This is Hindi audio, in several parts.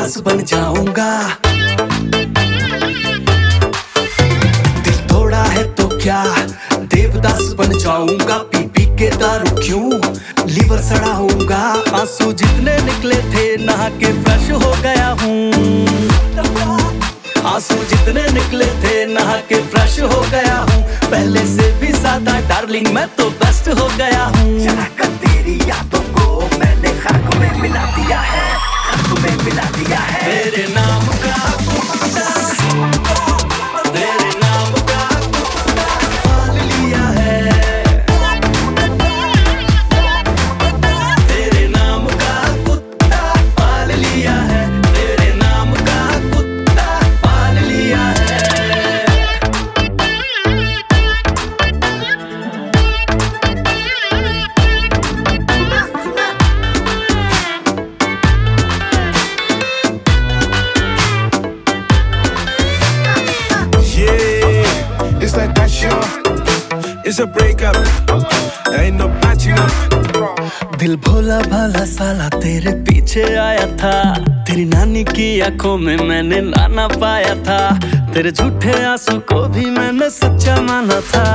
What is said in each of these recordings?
देवदास बन जाऊंगा। दिल तोड़ा है तो क्या देवदास बन जाऊंगा। पी पी के दारू क्यों लीवर सड़ाऊंगा। आंसू जितने निकले थे नहा के फ्रेश हो गया हूँ। आंसू जितने निकले थे नहा के फ्रेश हो गया हूँ। पहले से भी ज्यादा डार्लिंग मैं तो बेस्ट हो गया हूँ। जलाकर तेरी यादों को मैंने खाक में मिला दिया है, खाक में मिला दिया है। तेरे नाम का कुत्ता, तेरे नाम का कुत्ता पाल लिया है। तेरे नाम का कुत्ता पाल लिया है। तेरे नाम का कुत्ता पाल लिया है। It's like that shit. It's a breakup. Ain't no patching up. दिल भोला भाला साला तेरे पीछे आया था। तेरी नानी की आंखों में मैंने नाना पाया था। तेरे झूठे आंसू को भी मैंने सच्चा माना था।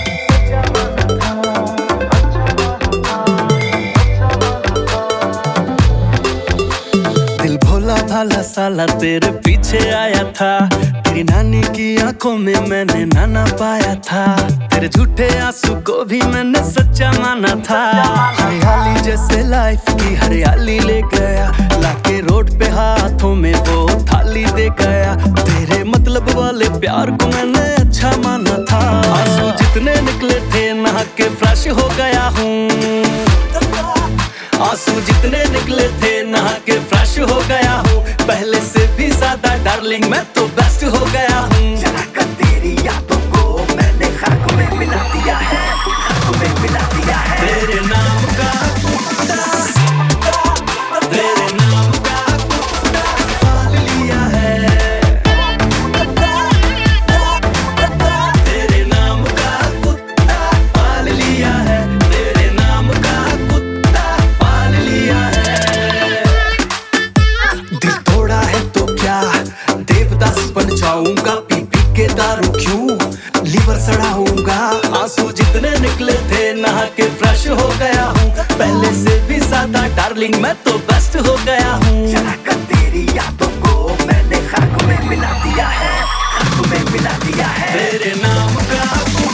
दिल भोला भाला साला तेरे पीछे आया था। तेरी नानी की आंखों में मैंने नाना पाया था। तेरे झूठे आंसू को भी मैंने सच्चा माना था। हरियाली जैसे लाइफ की हरियाली ले गया। लाके रोड पे हाथों में वो थाली दे गया। तेरे मतलब वाले प्यार को मैंने अच्छा माना था। आंसू जितने निकले थे नहा के फ्रेश हो गया हूँ। आंसू जितने निकले थे नहा के फ्रेश हो गया हूँ। पहले से भी ज्यादा डार्लिंग मैं तो बेस्ट हो गया हूँ। जलाकर तेरी यादों को मैंने खाक में मिला दिया है, खाक में मिला दिया है। तेरे नाम का कुत्ता, तेरे नाम का कुत्ता पाल लिया है। तेरे नाम का कुत्ता पाल लिया है। तेरे नाम का कुत्ता पाल लिया है। दिल तोड़ा है तो क्या देवदास बन जाऊंगा। पी पी के दारू क्यों लीवर सड़ाऊंगा। आंसू जितने निकले थे नहा के फ्रेश हो गया हूँ। पहले से भी ज्यादा डार्लिंग मैं तो बेस्ट हो गया हूँ। जलाकर तेरी यादों को मैंने खाक में मिला दिया है, खाक में मिला दिया है। तेरे नाम का